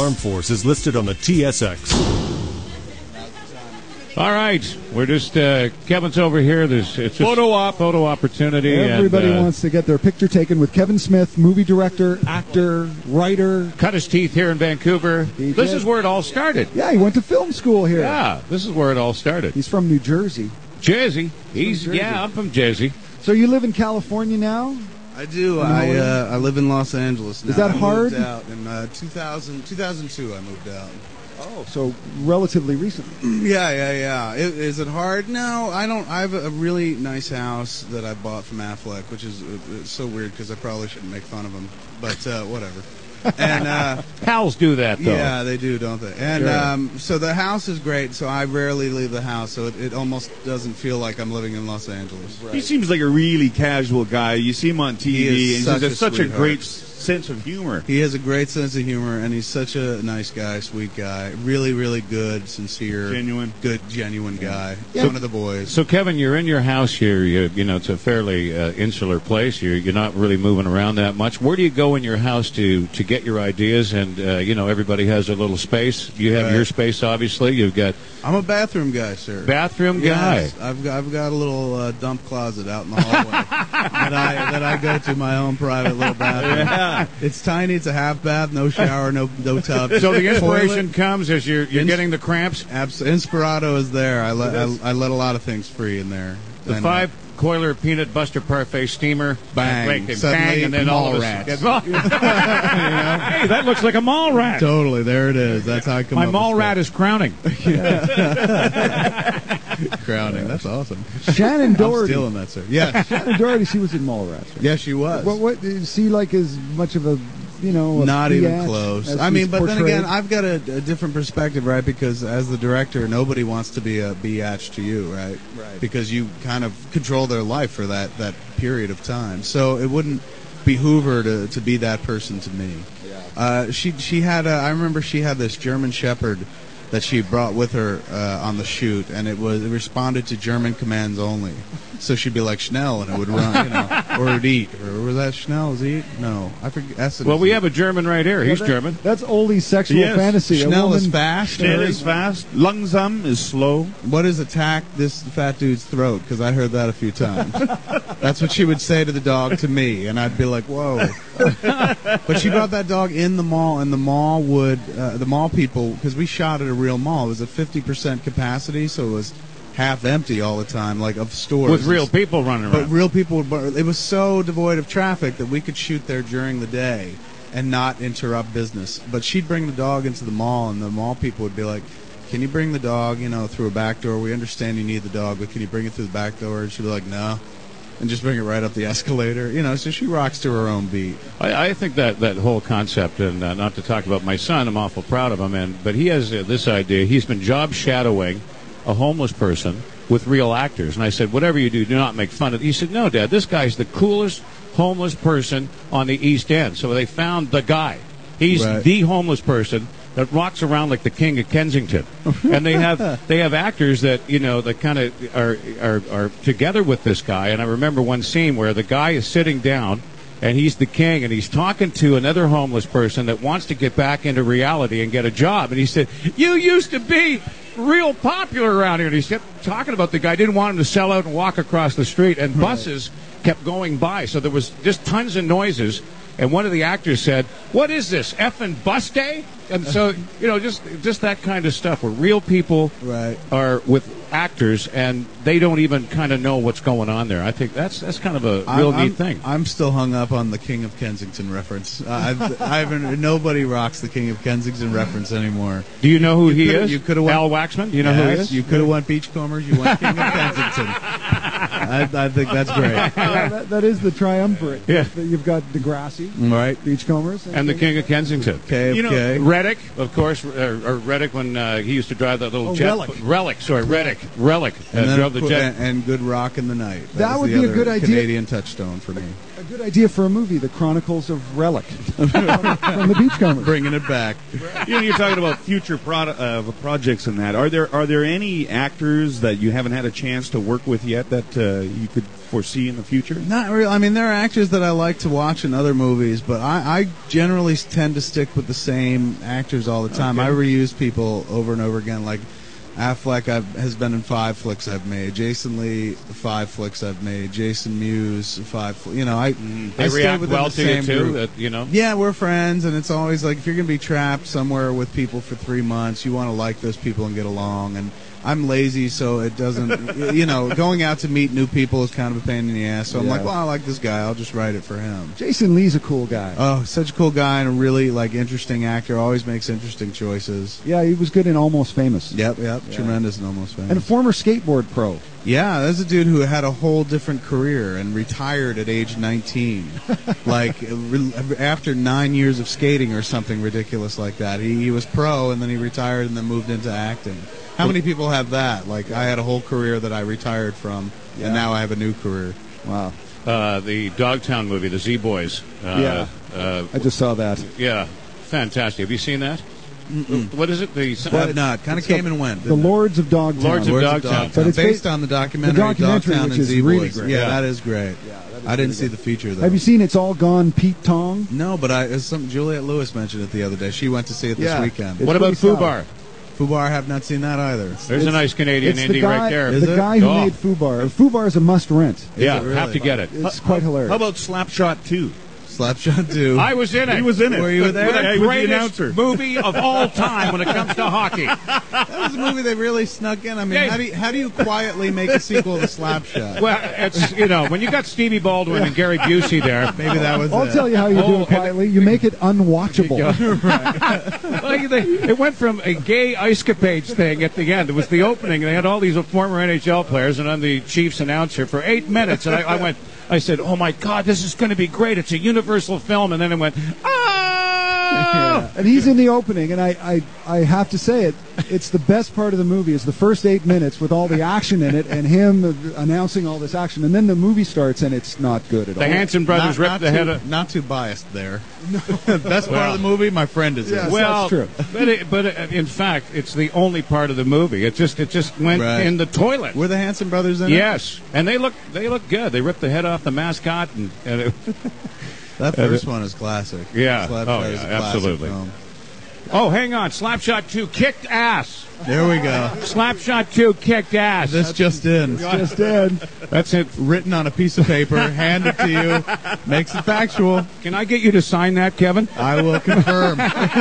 Armed Force is listed on the TSX. All right, we're just Kevin's over here. It's just photo opportunity. Everybody wants to get their picture taken with Kevin Smith, movie director, actor, writer. Cut his teeth here in Vancouver. This is where it all started. Yeah, he went to film school here. Yeah, this is where it all started. He's from New Jersey. Jersey. Jersey. Yeah, I'm from Jersey. So you live in California now? I do. I live in Los Angeles now. Is that hard? I moved out in 2002. I moved out. Oh, so relatively recently. Yeah. Is it hard? No, I don't. I have a really nice house that I bought from Affleck, which is so weird because I probably shouldn't make fun of him, but whatever. And pals do that, though. Yeah, they do, don't they? And so the house is great. So I rarely leave the house, so it almost doesn't feel like I'm living in Los Angeles. Right. He seems like a really casual guy. You see him on TV, and he's such a great sense of humor. He has a great sense of humor, and he's such a nice guy, sweet guy, really, really good, sincere, genuine guy. Yeah. One of the boys. So, Kevin, you're in your house here. You know, it's a fairly insular place. You're not really moving around that much. Where do you go in your house to get your ideas? And everybody has a little space. You have your space, obviously. You've got. I'm a bathroom guy, sir. Bathroom guy. Yes, I've got a little dump closet out in the hallway that I go to, my own private little bathroom. Yeah. It's tiny. It's a half bath, no shower, no tub. So the inspiration comes as you're getting the cramps. Inspirato is there. I let a lot of things free in there. The 5-coiler peanut buster parfait steamer, bang, and then all rats. Hey, that looks like a mall rat. Totally, there it is. That's how I come. My mall rat is crowning. Crowning. That's awesome. Shannon Doherty. I'm stealing that, sir. Yeah, Shannon Doherty. She was in Mallrats. Right? Yeah, she was. What is she like? As much of a not even close. I mean, but portrayed? then again, I've got a different perspective, right? Because as the director, nobody wants to be a biatch to you, right? Right. Because you kind of control their life for that period of time. So it wouldn't behoove her to be that person to me. Yeah. She had I remember she had this German Shepherd that she brought with her on the shoot, and it responded to German commands only. So she'd be like Schnell, and it would run, or it'd eat. Or was that Schnell? Is eat? No, I forget. Well, we have a German right here. He's German. That's Ollie's sexual fantasy. Schnell is fast. Schnell is fast. Langsam is slow. What is attack this fat dude's throat? Because I heard that a few times. That's what she would say to the dog to me, and I'd be like, whoa. But she brought that dog in the mall, and the mall the mall people, because we shot at a real mall, it was a 50% capacity, so it was half empty all the time, like of stores. With real people running around. But real people, it was so devoid of traffic that we could shoot there during the day and not interrupt business. But she'd bring the dog into the mall, and the mall people would be like, can you bring the dog, through a back door? We understand you need the dog, but can you bring it through the back door? And she'd be like, no. And just bring it right up the escalator. So she rocks to her own beat. I think that whole concept, and not to talk about my son, I'm awful proud of him, but he has this idea. He's been job shadowing a homeless person with real actors. And I said, whatever you do not make fun of it. He said, no, Dad, this guy's the coolest homeless person on the East End. So they found the guy. He's the homeless person that rocks around like the King of Kensington. And they have actors that, that kind of are together with this guy. And I remember one scene where the guy is sitting down, and he's the king, and he's talking to another homeless person that wants to get back into reality and get a job. And he said, you used to be real popular around here. And he kept talking about the guy, didn't want him to sell out and walk across the street, and buses kept going by. So there was just tons of noises. And one of the actors said, what is this, effing bus day? And so, just that kind of stuff where real people are with actors and they don't even kind of know what's going on there. I think that's kind of a real neat thing. I'm still hung up on the King of Kensington reference. Nobody rocks the King of Kensington reference anymore. Do you know who he is? You could have won Al Waxman? Do you know who he is? You could have won Beachcombers. You won King of Kensington. I think that's great. That is the triumvirate. Yeah. You've got Degrassi, right? Beachcombers, and the King of Kensington. KFK. Reddick, of course, or Reddick when he used to drive that little jet. Relic, Relic. And drove the jet. And Good Rock in the Night. That would be a good idea. Canadian touchstone for me. A good idea for a movie, The Chronicles of Relic, from the Beachcombers. Bringing it back. You're talking about future projects and that. Are there any actors that you haven't had a chance to work with yet that you could foresee in the future? Not really. I mean, there are actors that I like to watch in other movies, but I generally tend to stick with the same actors all the time. Okay. I reuse people over and over again. Like Affleck has been in 5 flicks I've made. Jason Lee, 5 flicks I've made. Jason Mewes, 5. They I stay react within well the to you same too. group. Yeah, we're friends, and it's always like if you're going to be trapped somewhere with people for 3 months, you want to like those people and get along. And I'm lazy, so it doesn't. Going out to meet new people is kind of a pain in the ass. So I'm like, well, I like this guy. I'll just write it for him. Jason Lee's a cool guy. Oh, such a cool guy and a really interesting actor. Always makes interesting choices. Yeah, he was good in Almost Famous. Yep. Tremendous in Almost Famous. And a former skateboard pro. Yeah, there's a dude who had a whole different career and retired at age 19. After 9 years of skating or something ridiculous like that. He was pro and then he retired and then moved into acting. How many people have that? Like, I had a whole career that I retired from, and now I have a new career. Wow. The Dogtown movie, the Z-Boys. I just saw that. Yeah, fantastic. Have you seen that? Mm-mm. What is it? I've not. Kind of came and went. The Lords of Dogtown. Lords of Dogtown. But it's based on the documentary Dogtown which and is Z-Boys. really great. Yeah, that is great. I didn't see the feature, though. Have you seen It's All Gone, Pete Tong? No, but Juliette Lewis mentioned it the other day. She went to see it this weekend. What about Fubar? Fubar, I have not seen that either. There's a nice Canadian indie right there. The guy who made Fubar. Fubar is a must-rent. Yeah, have to get it. It's quite hilarious. How about Slapshot 2? Slapshot 2. I was in it. He was in it. Were you there? Yeah, he was the announcer. Movie of all time when it comes to hockey. That was a movie they really snuck in. I mean, how do you quietly make a sequel to Slapshot? Well, it's when you got Stevie Baldwin and Gary Busey there. Maybe that was I'll tell you how you do it quietly. You make it unwatchable. It went from a gay ice capades thing at the end. It was the opening. They had all these former NHL players, and I'm the Chiefs announcer for 8 minutes. And I said, oh, my God, this is going to be great. It's a Universal film. And then it went, Yeah. And he's in the opening, and I have to say it's the best part of the movie is the first 8 minutes with all the action in it and him announcing all this action. And then the movie starts, and it's not good at all. The Hanson brothers ripped the head of... Not too biased there. Best part of the movie, my friend is in. Well, that's true. But in fact, it's the only part of the movie. It just went in the toilet. Were the Hanson brothers in it? Yes, and they look good. They ripped the head off the mascot, and that first one is classic. Yeah, Slapshot is a classic absolutely. film. Oh, hang on, Slapshot 2 kicked ass. There we go. Slapshot 2 kicked ass. This just in. Just in. That's it. Written on a piece of paper, handed to you, makes it factual. Can I get you to sign that, Kevin? I will confirm.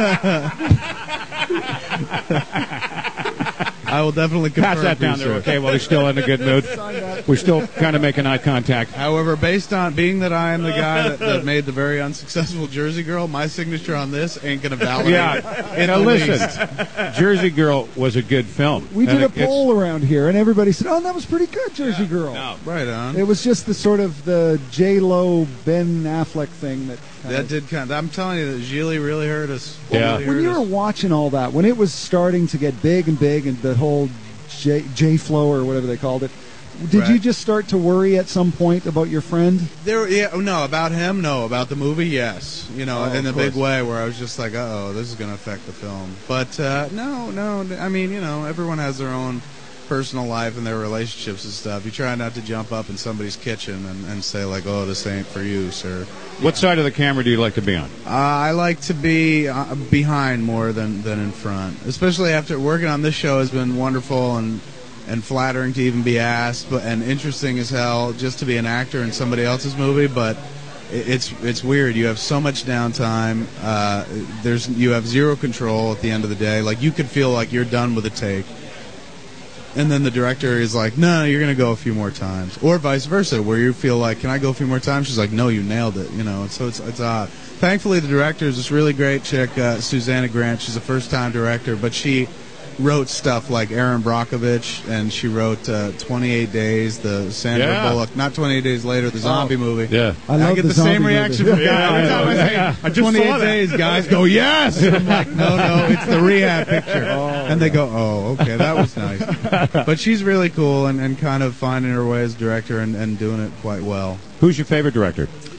I will definitely confirm. Pass that down there, okay? Well, we're still in a good mood. We're still kind of making eye contact. However, based on being that I am the guy that made the very unsuccessful Jersey Girl, my signature on this ain't going to validate. Yeah. Now listen, Jersey Girl was a good film. We did a poll around here, and everybody said, "Oh, that was pretty good, Jersey Girl." No. Right on. It was just the sort of the J-Lo, Ben Affleck thing that did kind of. I'm telling you that Gilly really hurt us. Yeah. Really when hurt you were us. watching all that, when it was starting to get big, and the whole J-Flow or whatever they called it, did you just start to worry at some point about your friend? No, about him, no. About the movie, yes. In a course. big way where I was just like, this is going to affect the film. But no. I mean, everyone has their own personal life and their relationships and stuff. You try not to jump up in somebody's kitchen and say like, oh, this ain't for you, sir. What side of the camera do you like to be on? I like to be behind more than in front. Especially after working on this show has been wonderful and flattering to even be asked, and interesting as hell just to be an actor in somebody else's movie. But it's weird. You have so much downtime. You have zero control at the end of the day. Like you could feel like you're done with a take, and then the director is like, no, you're going to go a few more times. Or vice versa, where you feel like, can I go a few more times? She's like, no, you nailed it. So it's odd. Thankfully, the director is this really great chick, Susanna Grant. She's a first-time director, but she wrote stuff like Aaron Brockovich, and she wrote 28 Days, the Sandra Bullock, not 28 Days Later, the zombie movie. Yeah. I get the same reaction from guys. Every time I say 28 Days, guys go, yes! And I'm like, no, it's the rehab picture. And they go, oh, okay, that was nice. But she's really cool and kind of finding her way as director and doing it quite well. Who's your favorite director?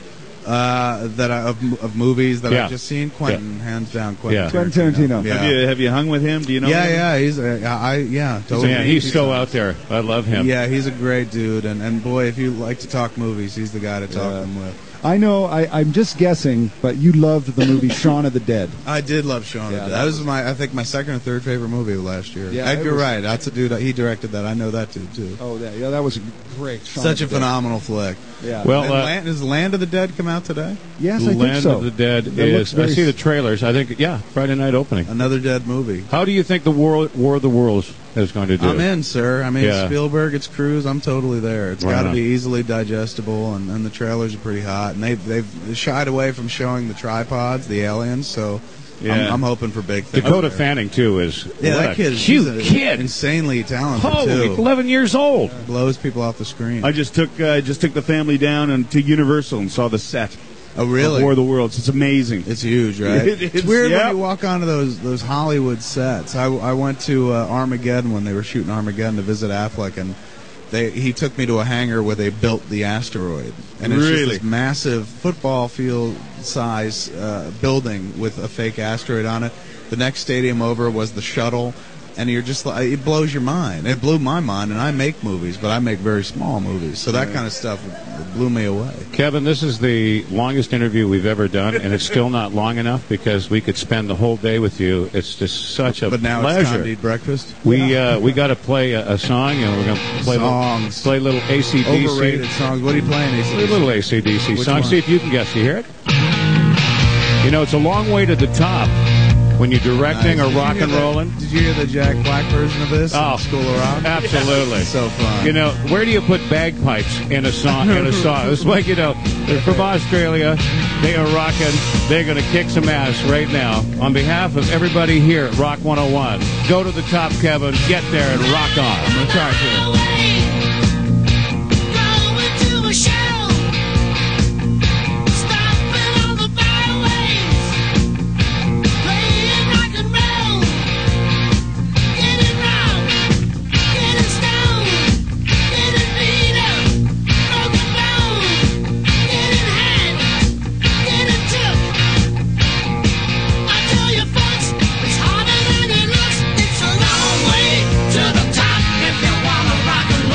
of movies that Yeah. I've just seen. Quentin, hands down, Quentin. Yeah. Quentin Tarantino. Yeah. Have you hung with him? Do you know? him? Yeah, he's totally. Man, he's so out there. I love him. Yeah, he's a great dude, and boy, if you like to talk movies, he's the guy to talk them with. I know. I'm just guessing, but you loved the movie Shaun of the Dead. I did love Shaun of the Dead. That was I think my second or third favorite movie of last year. Yeah, Edgar it was- Wright, that's a dude. He directed that. I know that dude too. Oh, yeah, that was great. Shaun Such a of the Dead. phenomenal flick. Yeah. Well, And does Land of the Dead come out today? Yes, I think Land so. of the Dead That looks is. I very see the trailers. I think, Friday night opening. Another Dead movie. How do you think the War of the Worlds is going to do? I'm in, sir. I mean, Yeah. Spielberg, it's Cruise. I'm totally there. It's Right got to on. be easily digestible, and the trailers are pretty hot. And they've shied away from showing the tripods, the aliens. So Yeah. I'm hoping for big things. Dakota there. Fanning too is Yeah, what that a kid, cute she's kid. insanely talented Holy, too. 11 years old. Blows people off the screen. I just took the family down and to Universal and saw the set. Oh, really? Of War of the Worlds. It's amazing. It's huge, right? It's- It's weird yeah. when you walk onto those Hollywood sets. I went to Armageddon when they were shooting Armageddon to visit Affleck, and he took me to a hangar where they built the asteroid, and it's just Really? this massive football field size building with a fake asteroid on it. The next stadium over was the shuttle. And you're just like, it blows your mind. It blew my mind, and I make movies, but I make very small movies. So that kind of stuff blew me away. Kevin, this is the longest interview we've ever done, and it's still not long enough because we could spend the whole day with you. It's just such a But now pleasure. it's time to eat breakfast. We got to play a song, and we're going to play Songs. play a little ACDC. Overrated songs. What are you playing, AC? A little ACDC Which song. one? See if you can guess. You hear it? You know, it's a long way to the top when you're directing Nice. or Did you rock hear and the- rolling. Did you hear the Jack Black version of this? Oh, School of Rock. Absolutely. So fun. You know, where do you put bagpipes in a song? It's like, you know, they're from Australia. They are rocking. They're going to kick some ass right now. On behalf of everybody here at Rock 101, go to the top, Kevin. Get there and rock on. I'm gonna try to. To the top if you wanna rock and roll.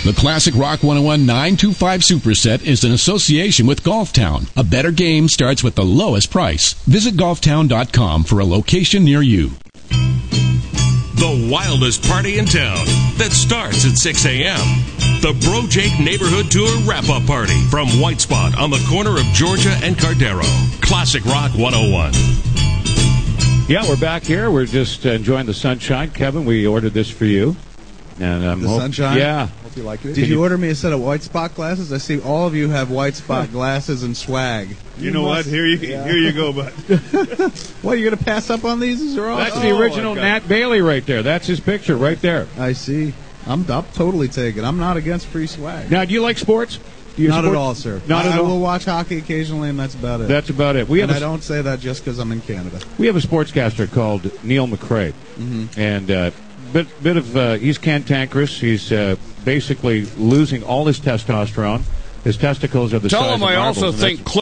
The Classic Rock 101 925 Superset is an association with Golftown. A better game starts with the lowest price. Visit golftown.com for a location near you. The wildest party in town that starts at 6 a.m. The Bro Jake Neighborhood Tour Wrap-Up Party from White Spot on the corner of Georgia and Cardero. Classic Rock 101. Yeah, we're back here. We're just enjoying the sunshine. Kevin, we ordered this for you. And sunshine? Yeah. Hope you like it. Did you order me a set of White Spot glasses? I see all of you have White Spot glasses and swag. You know what? Here you go, bud. What, you're going to pass up on these? These are all. That's the original Nat Bailey right there. That's his picture right there. I see. I'm totally taken. I'm not against free swag. Now, do you like sports? Not at all, sir. Not at I all? will watch hockey occasionally, and that's about it. That's about it. I don't say that just because I'm in Canada. We have a sportscaster called Neil McRae, and bit of he's cantankerous. He's basically losing all his testosterone. His testicles are the size of marbles. Tell him I also think